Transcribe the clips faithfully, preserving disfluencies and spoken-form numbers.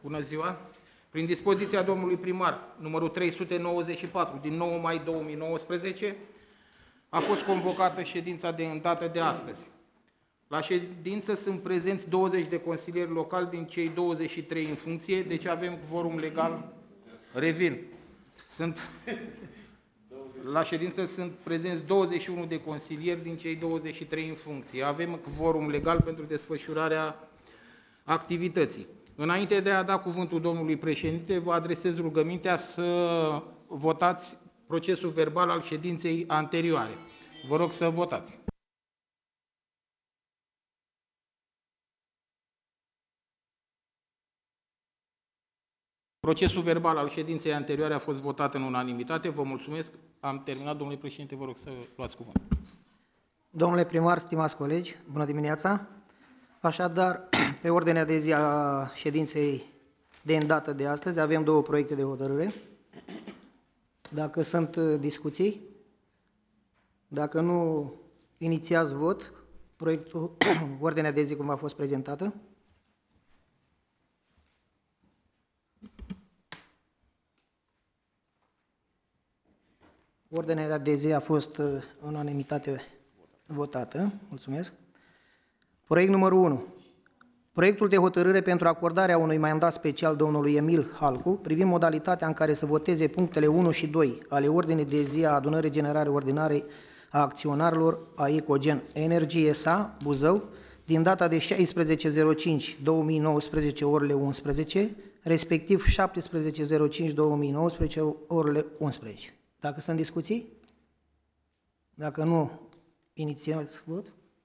Bună ziua! Prin dispoziția domnului primar, numărul trei sute nouăzeci și patru, din nouă mai două mii nouăsprezece, a fost convocată ședința de îndată de astăzi. La ședință sunt prezenți douăzeci de consilieri locali din cei douăzeci și trei în funcție, deci avem quorum legal. Revin. Sunt, la ședință sunt prezenți douăzeci și unu de consilieri din cei douăzeci și trei în funcție. Avem quorum legal pentru desfășurarea activității. Înainte de a da cuvântul domnului președinte, vă adresez rugămintea să votați procesul verbal al ședinței anterioare. Vă rog să votați. Procesul verbal al ședinței anterioare a fost votat în unanimitate. Vă mulțumesc. Am terminat, domnule președinte, vă rog să luați cuvântul. Domnule primar, stimați colegi, bună dimineața! Așadar, pe ordinea de zi a ședinței de îndată de astăzi avem două proiecte de hotărâre. Dacă sunt discuții, dacă nu, inițiați vot, proiectul, ordinea de zi cum a fost prezentată. Ordinea de zi a fost în unanimitate votată. Mulțumesc. Proiect numărul unu. Proiectul de hotărâre pentru acordarea unui mandat special domnului Emil Halcu privind modalitatea în care să voteze punctele unu și doi ale ordinii de zi a adunării generale ordinare a acționarilor a Ecogen Energy S A Buzău din data de șaisprezece zero cinci două mii nouăsprezece orele unsprezece, respectiv șaptesprezece zero cinci două mii nouăsprezece orele unsprezece. Dacă sunt discuții? Dacă nu, inițiați vot.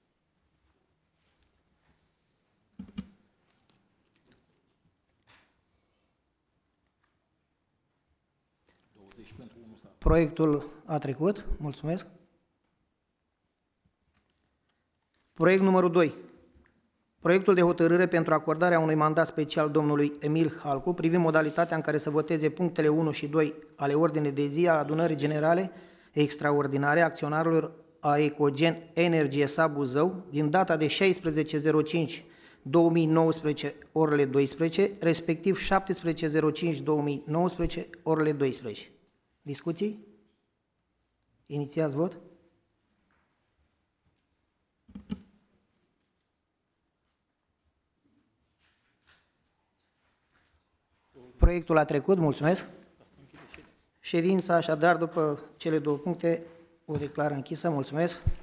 Proiectul a trecut. Mulțumesc. Proiect numărul doi. Proiectul de hotărâre pentru acordarea unui mandat special domnului Emil Halcu privind modalitatea în care să voteze punctele unu și doi ale ordinii de zi a adunării generale extraordinare a acționarilor a Ecogen Energy S A Buzău din data de șaisprezece zero cinci două mii nouăsprezece orele doisprezece, respectiv șaptesprezece zero cinci două mii nouăsprezece orele doisprezece. Discuții? Inițiați vot. Proiectul a trecut, mulțumesc. Ședința, așadar, după cele două puncte, o declar închisă, mulțumesc.